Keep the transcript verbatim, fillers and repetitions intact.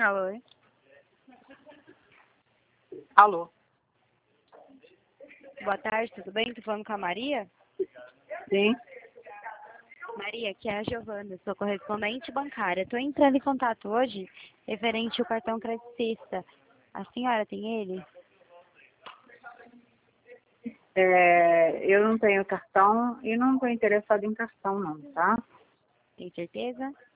Alô? Alô? Boa tarde, tudo bem? Tô falando com a Maria? Sim. Maria, aqui é a Giovana, sou correspondente bancária. Estou entrando em contato hoje referente ao cartão creditista. A senhora tem ele? É, eu não tenho cartão e não estou interessada em cartão não, tá? Tem certeza?